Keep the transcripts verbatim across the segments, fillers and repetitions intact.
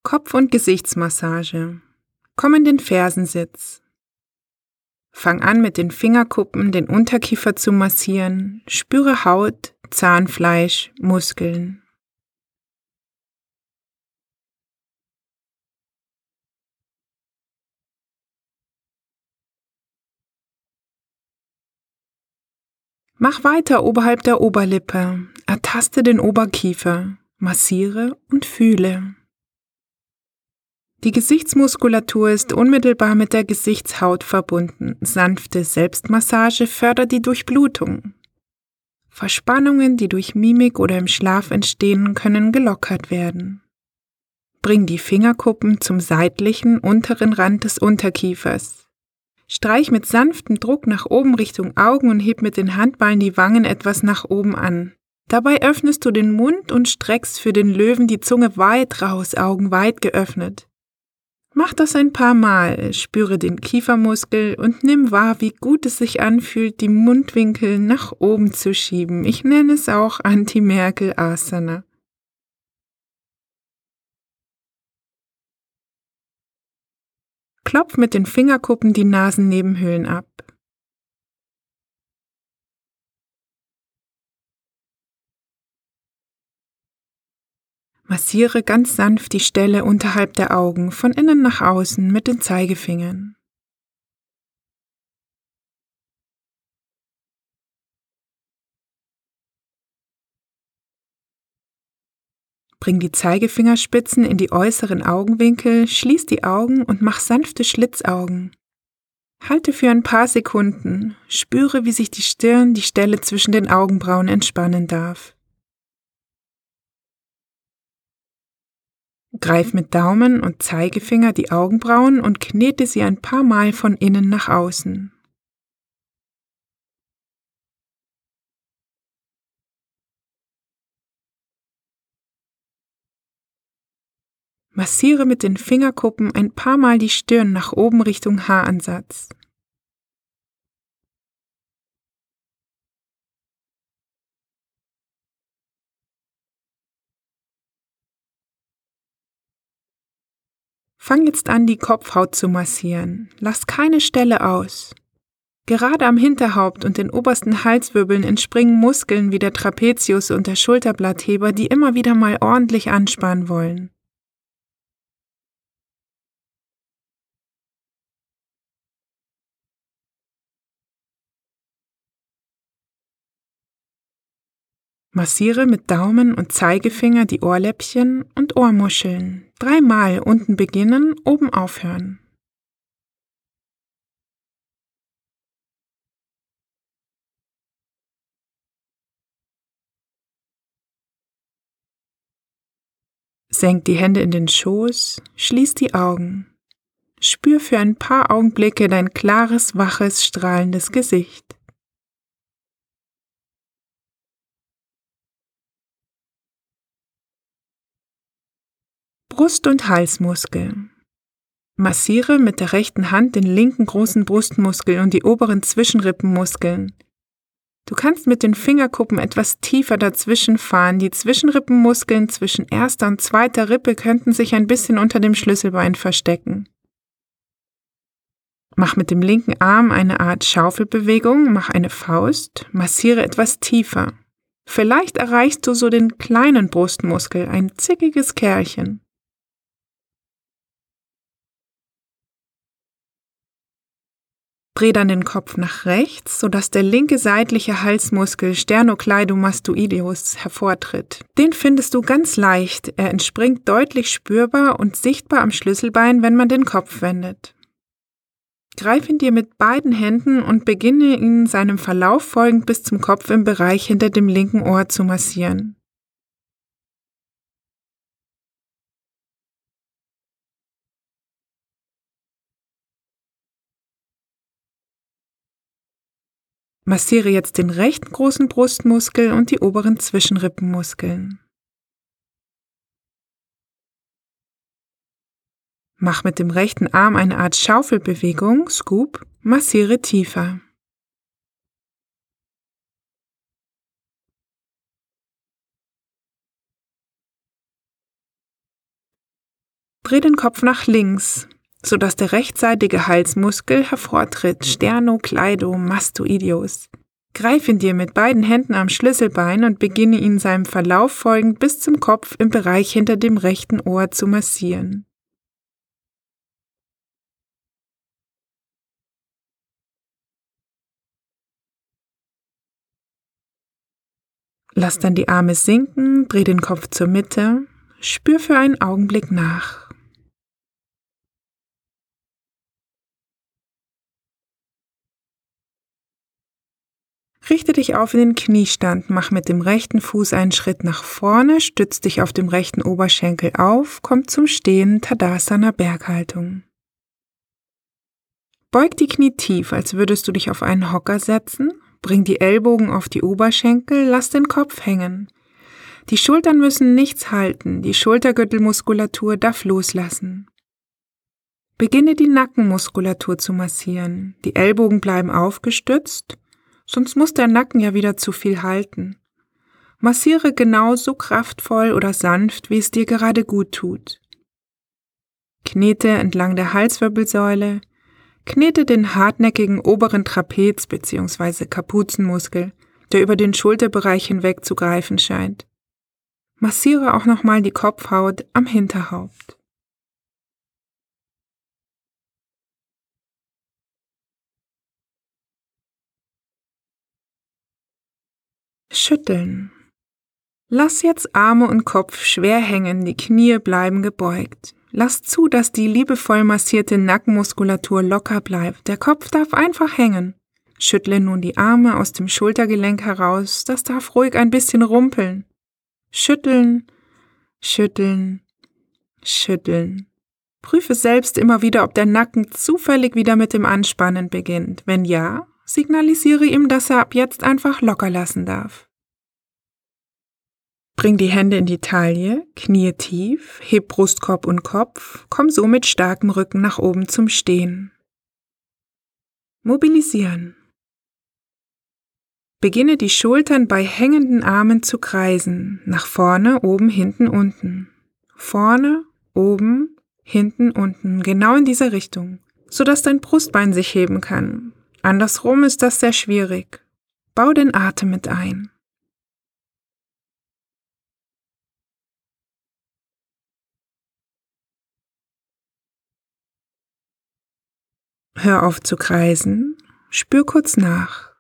Kopf- und Gesichtsmassage. Komm in den Fersensitz. Fang an, mit den Fingerkuppen den Unterkiefer zu massieren. Spüre Haut, Zahnfleisch, Muskeln. Mach weiter oberhalb der Oberlippe. Ertaste den Oberkiefer. Massiere und fühle. Die Gesichtsmuskulatur ist unmittelbar mit der Gesichtshaut verbunden. Sanfte Selbstmassage fördert die Durchblutung. Verspannungen, die durch Mimik oder im Schlaf entstehen, können gelockert werden. Bring die Fingerkuppen zum seitlichen, unteren Rand des Unterkiefers. Streich mit sanftem Druck nach oben Richtung Augen und heb mit den Handballen die Wangen etwas nach oben an. Dabei öffnest du den Mund und streckst für den Löwen die Zunge weit raus, Augen weit geöffnet. Mach das ein paar Mal, spüre den Kiefermuskel und nimm wahr, wie gut es sich anfühlt, die Mundwinkel nach oben zu schieben. Ich nenne es auch Anti-Merkel-Asana. Klopf mit den Fingerkuppen die Nasennebenhöhlen ab. Massiere ganz sanft die Stelle unterhalb der Augen, von innen nach außen mit den Zeigefingern. Bring die Zeigefingerspitzen in die äußeren Augenwinkel, schließ die Augen und mach sanfte Schlitzaugen. Halte für ein paar Sekunden, spüre, wie sich die Stirn, die Stelle zwischen den Augenbrauen entspannen darf. Greif mit Daumen und Zeigefinger die Augenbrauen und knete sie ein paar Mal von innen nach außen. Massiere mit den Fingerkuppen ein paar Mal die Stirn nach oben Richtung Haaransatz. Fang jetzt an, die Kopfhaut zu massieren. Lass keine Stelle aus. Gerade am Hinterhaupt und den obersten Halswirbeln entspringen Muskeln wie der Trapezius und der Schulterblattheber, die immer wieder mal ordentlich anspannen wollen. Massiere mit Daumen und Zeigefinger die Ohrläppchen und Ohrmuscheln. Dreimal unten beginnen, oben aufhören. Senk die Hände in den Schoß, schließ die Augen. Spür für ein paar Augenblicke dein klares, waches, strahlendes Gesicht. Brust- und Halsmuskel. Massiere mit der rechten Hand den linken großen Brustmuskel und die oberen Zwischenrippenmuskeln. Du kannst mit den Fingerkuppen etwas tiefer dazwischen fahren. Die Zwischenrippenmuskeln zwischen erster und zweiter Rippe könnten sich ein bisschen unter dem Schlüsselbein verstecken. Mach mit dem linken Arm eine Art Schaufelbewegung, mach eine Faust, massiere etwas tiefer. Vielleicht erreichst du so den kleinen Brustmuskel, ein zickiges Kerlchen. Dreh dann den Kopf nach rechts, sodass der linke seitliche Halsmuskel Sternocleidomastoideus hervortritt. Den findest du ganz leicht, er entspringt deutlich spürbar und sichtbar am Schlüsselbein, wenn man den Kopf wendet. Greif ihn dir mit beiden Händen und beginne ihn seinem Verlauf folgend bis zum Kopf im Bereich hinter dem linken Ohr zu massieren. Massiere jetzt den rechten großen Brustmuskel und die oberen Zwischenrippenmuskeln. Mach mit dem rechten Arm eine Art Schaufelbewegung, Scoop, massiere tiefer. Dreh den Kopf nach links, sodass der rechtsseitige Halsmuskel hervortritt, Sternocleidomastoideus. Greif ihn dir mit beiden Händen am Schlüsselbein und beginne ihn seinem Verlauf folgend bis zum Kopf im Bereich hinter dem rechten Ohr zu massieren. Lass dann die Arme sinken, dreh den Kopf zur Mitte, spür für einen Augenblick nach. Richte dich auf in den Kniestand, mach mit dem rechten Fuß einen Schritt nach vorne, stütz dich auf dem rechten Oberschenkel auf, komm zum Stehen, Tadasana Berghaltung. Beug die Knie tief, als würdest du dich auf einen Hocker setzen, bring die Ellbogen auf die Oberschenkel, lass den Kopf hängen. Die Schultern müssen nichts halten, die Schultergürtelmuskulatur darf loslassen. Beginne die Nackenmuskulatur zu massieren, die Ellbogen bleiben aufgestützt, sonst muss der Nacken ja wieder zu viel halten. Massiere genauso kraftvoll oder sanft, wie es dir gerade gut tut. Knete entlang der Halswirbelsäule, knete den hartnäckigen oberen Trapez bzw. Kapuzenmuskel, der über den Schulterbereich hinweg zu greifen scheint. Massiere auch nochmal die Kopfhaut am Hinterhaupt. Schütteln. Lass jetzt Arme und Kopf schwer hängen, die Knie bleiben gebeugt. Lass zu, dass die liebevoll massierte Nackenmuskulatur locker bleibt. Der Kopf darf einfach hängen. Schüttle nun die Arme aus dem Schultergelenk heraus, das darf ruhig ein bisschen rumpeln. Schütteln, schütteln, schütteln. Prüfe selbst immer wieder, ob der Nacken zufällig wieder mit dem Anspannen beginnt. Wenn ja, signalisiere ihm, dass er ab jetzt einfach locker lassen darf. Bring die Hände in die Taille, Knie tief, heb Brustkorb und Kopf, komm so mit starkem Rücken nach oben zum Stehen. Mobilisieren. Beginne die Schultern bei hängenden Armen zu kreisen, nach vorne, oben, hinten, unten. Vorne, oben, hinten, unten, genau in dieser Richtung, sodass dein Brustbein sich heben kann. Andersrum ist das sehr schwierig. Bau den Atem mit ein. Hör auf zu kreisen, spür kurz nach.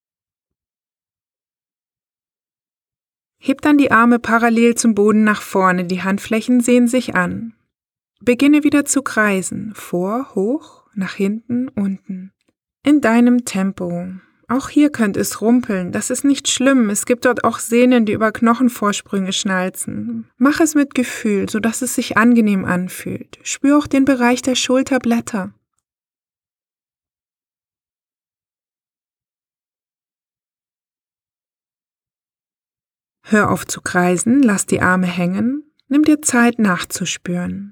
Heb dann die Arme parallel zum Boden nach vorne, die Handflächen sehen sich an. Beginne wieder zu kreisen, vor, hoch, nach hinten, unten. In deinem Tempo. Auch hier könnte es rumpeln, das ist nicht schlimm, es gibt dort auch Sehnen, die über Knochenvorsprünge schnalzen. Mach es mit Gefühl, sodass es sich angenehm anfühlt. Spür auch den Bereich der Schulterblätter. Hör auf zu kreisen, lass die Arme hängen, nimm dir Zeit nachzuspüren.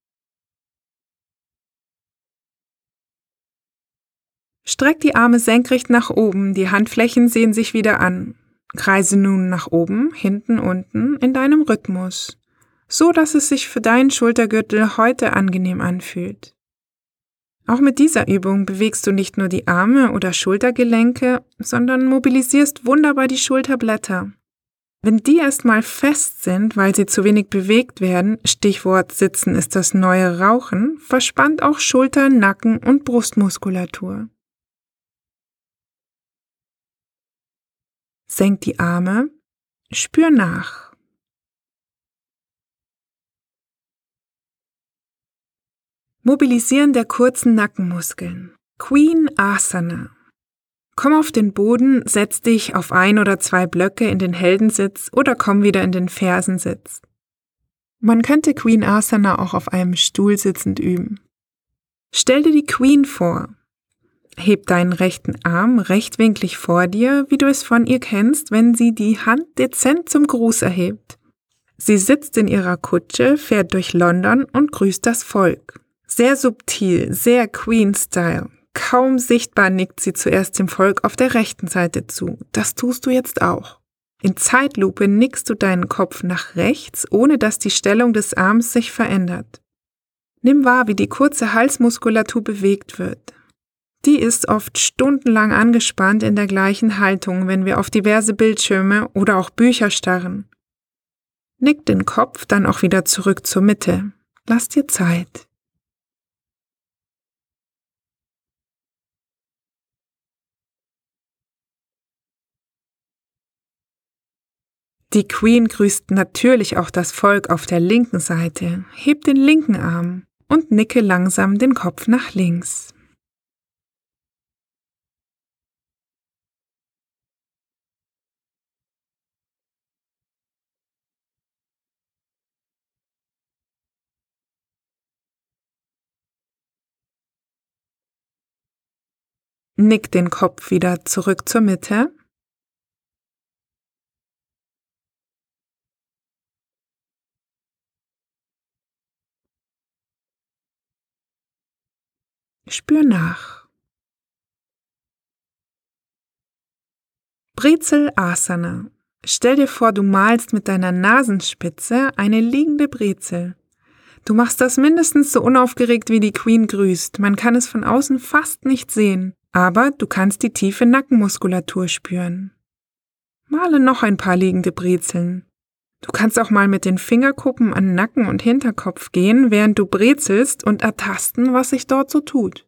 Streck die Arme senkrecht nach oben, die Handflächen sehen sich wieder an. Kreise nun nach oben, hinten, unten in deinem Rhythmus, so dass es sich für deinen Schultergürtel heute angenehm anfühlt. Auch mit dieser Übung bewegst du nicht nur die Arme oder Schultergelenke, sondern mobilisierst wunderbar die Schulterblätter. Wenn die erstmal fest sind, weil sie zu wenig bewegt werden, Stichwort Sitzen ist das neue Rauchen, verspannt auch Schulter-, Nacken- und Brustmuskulatur. Senk die Arme, spür nach. Mobilisieren der kurzen Nackenmuskeln. Queen Asana. Komm auf den Boden, setz dich auf ein oder zwei Blöcke in den Heldensitz oder komm wieder in den Fersensitz. Man könnte Queen Asana auch auf einem Stuhl sitzend üben. Stell dir die Queen vor. Heb deinen rechten Arm rechtwinklig vor dir, wie du es von ihr kennst, wenn sie die Hand dezent zum Gruß erhebt. Sie sitzt in ihrer Kutsche, fährt durch London und grüßt das Volk. Sehr subtil, sehr Queen-Style. Kaum sichtbar nickt sie zuerst dem Volk auf der rechten Seite zu. Das tust du jetzt auch. In Zeitlupe nickst du deinen Kopf nach rechts, ohne dass die Stellung des Arms sich verändert. Nimm wahr, wie die kurze Halsmuskulatur bewegt wird. Die ist oft stundenlang angespannt in der gleichen Haltung, wenn wir auf diverse Bildschirme oder auch Bücher starren. Nick den Kopf dann auch wieder zurück zur Mitte. Lass dir Zeit. Die Queen grüßt natürlich auch das Volk auf der linken Seite, heb den linken Arm und nicke langsam den Kopf nach links. Nick den Kopf wieder zurück zur Mitte. Spür nach. Brezel Asana. Stell dir vor, du malst mit deiner Nasenspitze eine liegende Brezel. Du machst das mindestens so unaufgeregt, wie die Queen grüßt. Man kann es von außen fast nicht sehen, aber du kannst die tiefe Nackenmuskulatur spüren. Male noch ein paar liegende Brezeln. Du kannst auch mal mit den Fingerkuppen an Nacken und Hinterkopf gehen, während du brezelst und ertasten, was sich dort so tut.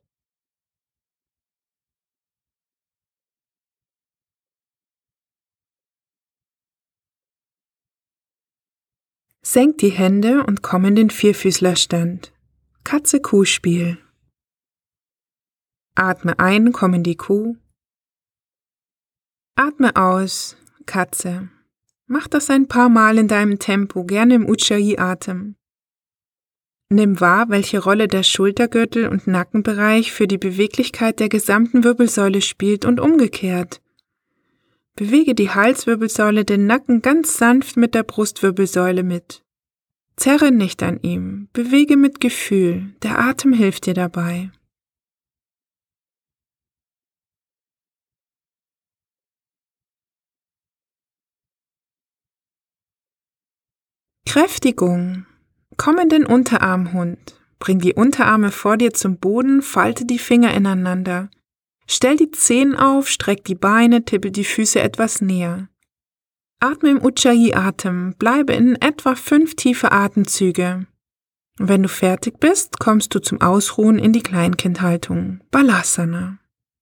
Senk die Hände und komm in den Vierfüßlerstand. Katze-Kuh-Spiel. Atme ein, komm in die Kuh. Atme aus, Katze. Mach das ein paar Mal in deinem Tempo, gerne im Ujjayi-Atem. Nimm wahr, welche Rolle der Schultergürtel und Nackenbereich für die Beweglichkeit der gesamten Wirbelsäule spielt und umgekehrt. Bewege die Halswirbelsäule, den Nacken ganz sanft mit der Brustwirbelsäule mit. Zerre nicht an ihm, bewege mit Gefühl, der Atem hilft dir dabei. Kräftigung. Komm in den Unterarmhund. Bring die Unterarme vor dir zum Boden, falte die Finger ineinander. Stell die Zehen auf, streck die Beine, tippel die Füße etwas näher. Atme im Ujjayi-Atem, bleibe in etwa fünf tiefe Atemzüge. Wenn du fertig bist, kommst du zum Ausruhen in die Kleinkindhaltung, Balasana.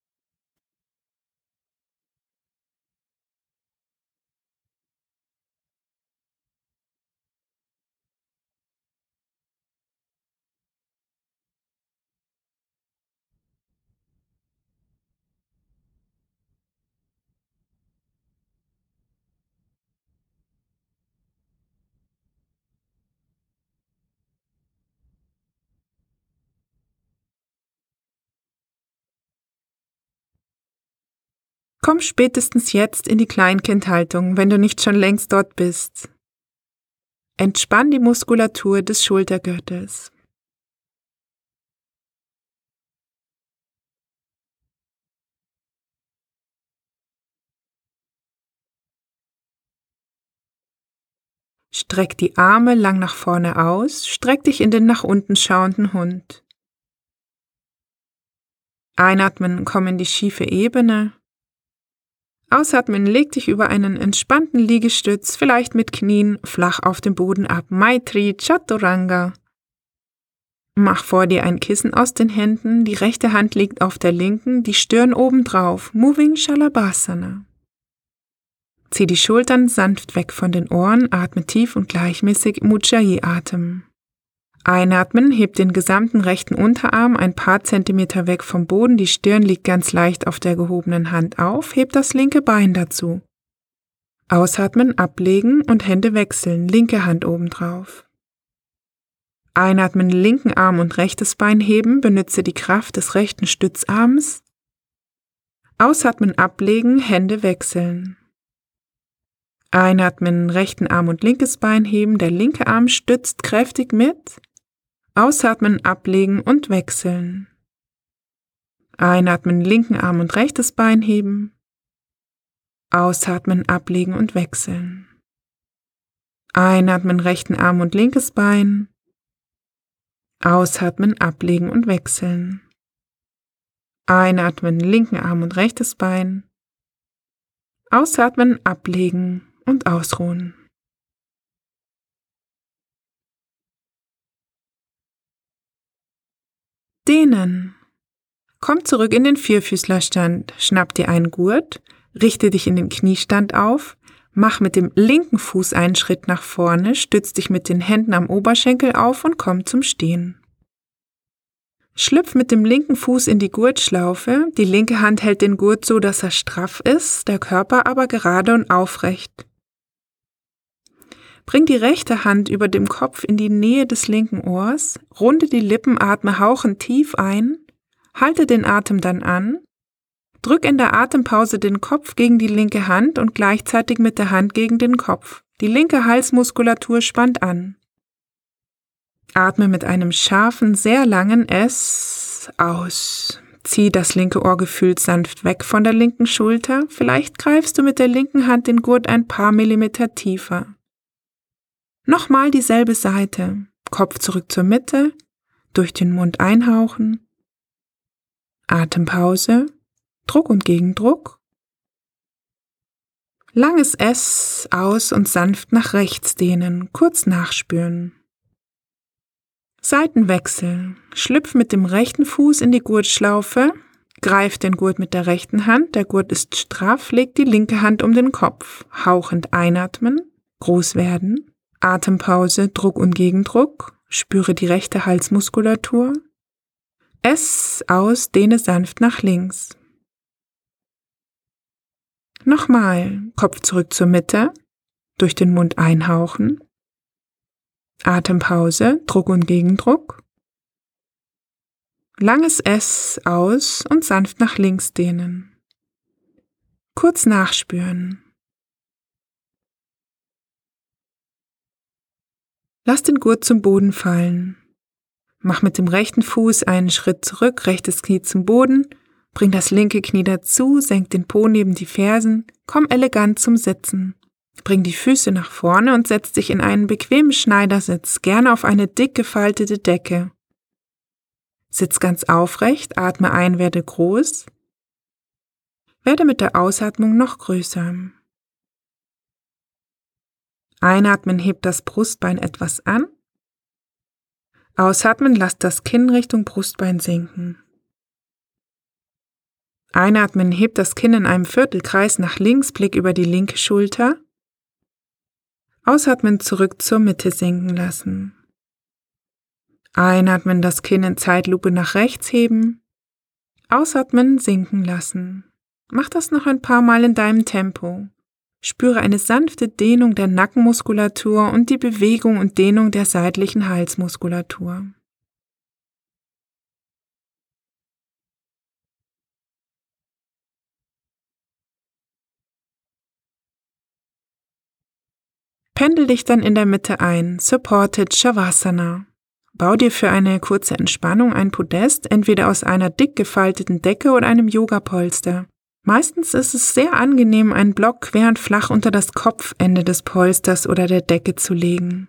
Komm spätestens jetzt in die Kleinkindhaltung, wenn du nicht schon längst dort bist. Entspann die Muskulatur des Schultergürtels. Streck die Arme lang nach vorne aus, streck dich in den nach unten schauenden Hund. Einatmen, komm in die schiefe Ebene. Ausatmen, leg dich über einen entspannten Liegestütz, vielleicht mit Knien, flach auf dem Boden ab. Maitri Chaturanga. Mach vor dir ein Kissen aus den Händen, die rechte Hand liegt auf der linken, die Stirn obendrauf. Moving Shalabhasana. Zieh die Schultern sanft weg von den Ohren, atme tief und gleichmäßig im Ujjayi-Atem. Einatmen, heb den gesamten rechten Unterarm ein paar Zentimeter weg vom Boden, die Stirn liegt ganz leicht auf der gehobenen Hand auf, heb das linke Bein dazu. Ausatmen, ablegen und Hände wechseln, linke Hand obendrauf. Einatmen, linken Arm und rechtes Bein heben, benütze die Kraft des rechten Stützarms. Ausatmen, ablegen, Hände wechseln. Einatmen, rechten Arm und linkes Bein heben, der linke Arm stützt kräftig mit. Ausatmen, ablegen und wechseln. Einatmen, linken Arm und rechtes Bein heben. Ausatmen, ablegen und wechseln. Einatmen, rechten Arm und linkes Bein. Ausatmen, ablegen und wechseln. Einatmen, linken Arm und rechtes Bein. Ausatmen, ablegen und ausruhen. Dehnen. Komm zurück in den Vierfüßlerstand, schnapp dir einen Gurt, richte dich in den Kniestand auf, mach mit dem linken Fuß einen Schritt nach vorne, stütz dich mit den Händen am Oberschenkel auf und komm zum Stehen. Schlüpf mit dem linken Fuß in die Gurtschlaufe, die linke Hand hält den Gurt so, dass er straff ist, der Körper aber gerade und aufrecht. Bring die rechte Hand über dem Kopf in die Nähe des linken Ohrs, runde die Lippen, atme hauchend tief ein, halte den Atem dann an, drück in der Atempause den Kopf gegen die linke Hand und gleichzeitig mit der Hand gegen den Kopf. Die linke Halsmuskulatur spannt an. Atme mit einem scharfen, sehr langen S aus. Zieh das linke Ohr gefühlt sanft weg von der linken Schulter. Vielleicht greifst du mit der linken Hand den Gurt ein paar Millimeter tiefer. Nochmal dieselbe Seite. Kopf zurück zur Mitte, durch den Mund einhauchen. Atempause, Druck und Gegendruck. Langes S aus und sanft nach rechts dehnen, kurz nachspüren. Seitenwechsel. Schlüpf mit dem rechten Fuß in die Gurtschlaufe, greif den Gurt mit der rechten Hand, der Gurt ist straff, leg die linke Hand um den Kopf, hauchend einatmen, groß werden, Atempause, Druck und Gegendruck, spüre die rechte Halsmuskulatur, S aus, dehne sanft nach links. Nochmal, Kopf zurück zur Mitte, durch den Mund einhauchen, Atempause, Druck und Gegendruck. Langes S aus und sanft nach links dehnen. Kurz nachspüren. Lass den Gurt zum Boden fallen. Mach mit dem rechten Fuß einen Schritt zurück, rechtes Knie zum Boden, bring das linke Knie dazu, senk den Po neben die Fersen, komm elegant zum Sitzen. Bring die Füße nach vorne und setz dich in einen bequemen Schneidersitz, gerne auf eine dick gefaltete Decke. Sitz ganz aufrecht, atme ein, werde groß. Werde mit der Ausatmung noch größer. Einatmen, heb das Brustbein etwas an. Ausatmen, lass das Kinn Richtung Brustbein sinken. Einatmen, heb das Kinn in einem Viertelkreis nach links, Blick über die linke Schulter. Ausatmen, zurück zur Mitte sinken lassen. Einatmen, das Kinn in Zeitlupe nach rechts heben. Ausatmen, sinken lassen. Mach das noch ein paar Mal in deinem Tempo. Spüre eine sanfte Dehnung der Nackenmuskulatur und die Bewegung und Dehnung der seitlichen Halsmuskulatur. Pendel dich dann in der Mitte ein, Supported Shavasana. Bau dir für eine kurze Entspannung ein Podest, entweder aus einer dick gefalteten Decke oder einem Yogapolster. Meistens ist es sehr angenehm, einen Block quer und flach unter das Kopfende des Polsters oder der Decke zu legen.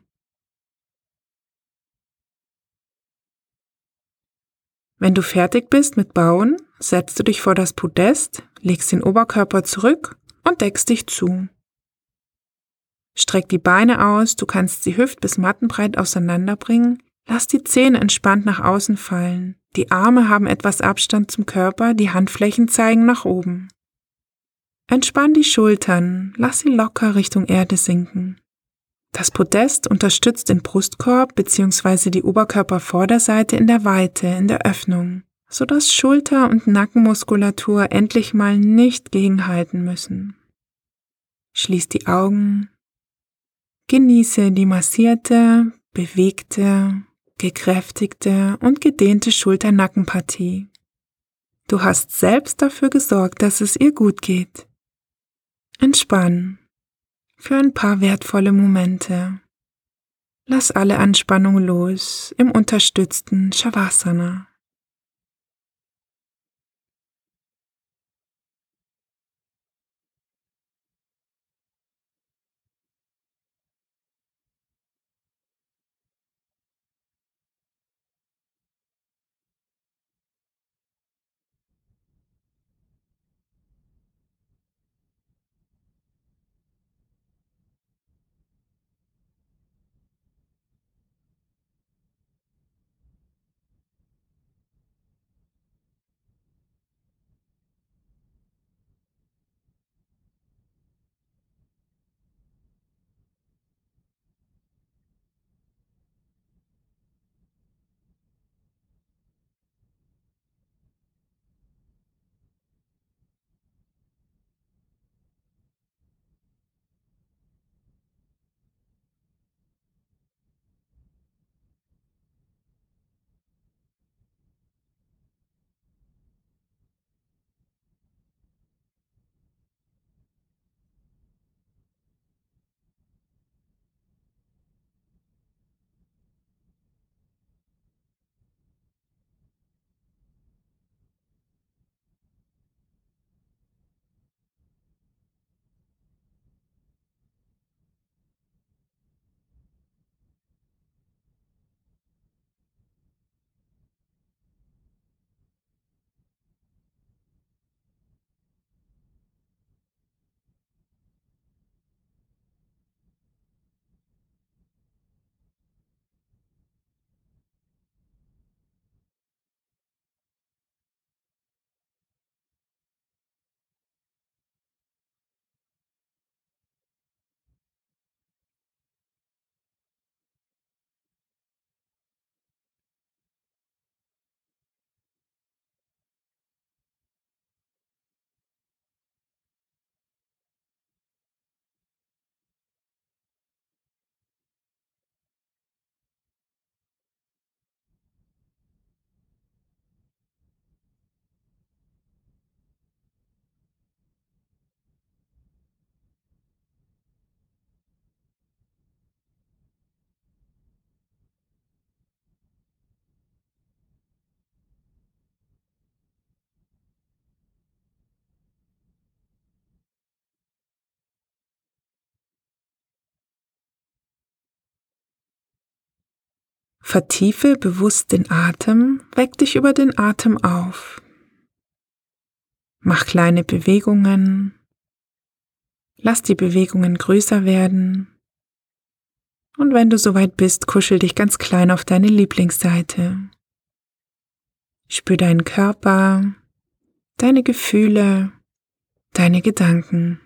Wenn du fertig bist mit Bauen, setzt du dich vor das Podest, legst den Oberkörper zurück und deckst dich zu. Streck die Beine aus, du kannst sie hüft- bis mattenbreit auseinanderbringen, lass die Zähne entspannt nach außen fallen, die Arme haben etwas Abstand zum Körper, die Handflächen zeigen nach oben. Entspann die Schultern, lass sie locker Richtung Erde sinken. Das Podest unterstützt den Brustkorb bzw. die Oberkörpervorderseite in der Weite, in der Öffnung, sodass Schulter- und Nackenmuskulatur endlich mal nicht gegenhalten müssen. Schließ die Augen. Genieße die massierte, bewegte, gekräftigte und gedehnte Schulter-Nackenpartie. Du hast selbst dafür gesorgt, dass es ihr gut geht. Entspann für ein paar wertvolle Momente. Lass alle Anspannung los im unterstützten Shavasana. Vertiefe bewusst den Atem, weck dich über den Atem auf. Mach kleine Bewegungen. Lass die Bewegungen größer werden. Und wenn du soweit bist, kuschel dich ganz klein auf deine Lieblingsseite. Spür deinen Körper, deine Gefühle, deine Gedanken.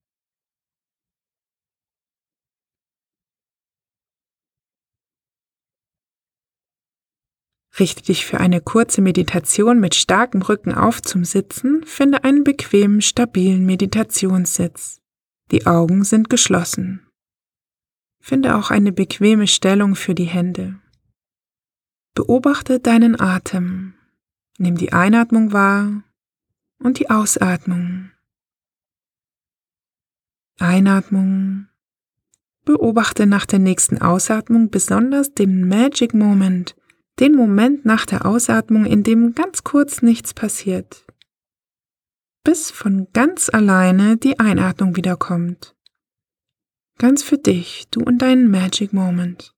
Richte dich für eine kurze Meditation mit starkem Rücken auf zum Sitzen, finde einen bequemen, stabilen Meditationssitz. Die Augen sind geschlossen. Finde auch eine bequeme Stellung für die Hände. Beobachte deinen Atem. Nimm die Einatmung wahr und die Ausatmung. Einatmung. Beobachte nach der nächsten Ausatmung besonders den Magic Moment, den Moment nach der Ausatmung, in dem ganz kurz nichts passiert, bis von ganz alleine die Einatmung wiederkommt. Ganz für dich, du und deinen Magic Moment.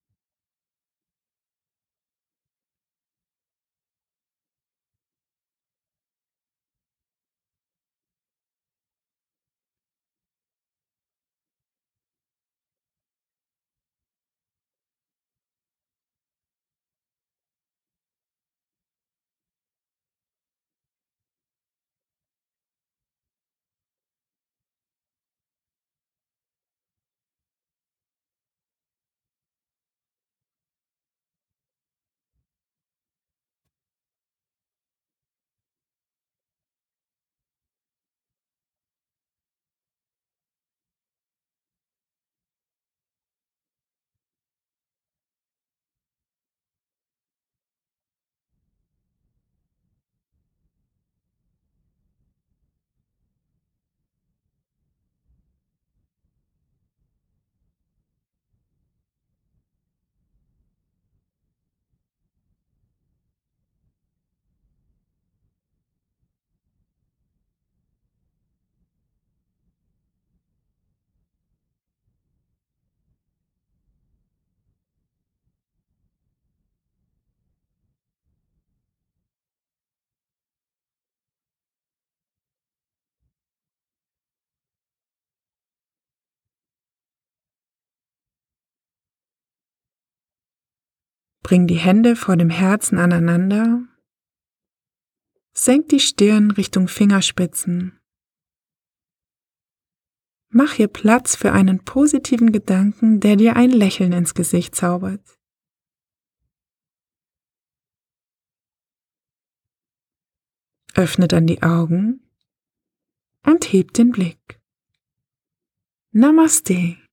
Bring die Hände vor dem Herzen aneinander. Senk die Stirn Richtung Fingerspitzen. Mach hier Platz für einen positiven Gedanken, der dir ein Lächeln ins Gesicht zaubert. Öffne dann die Augen und heb den Blick. Namaste.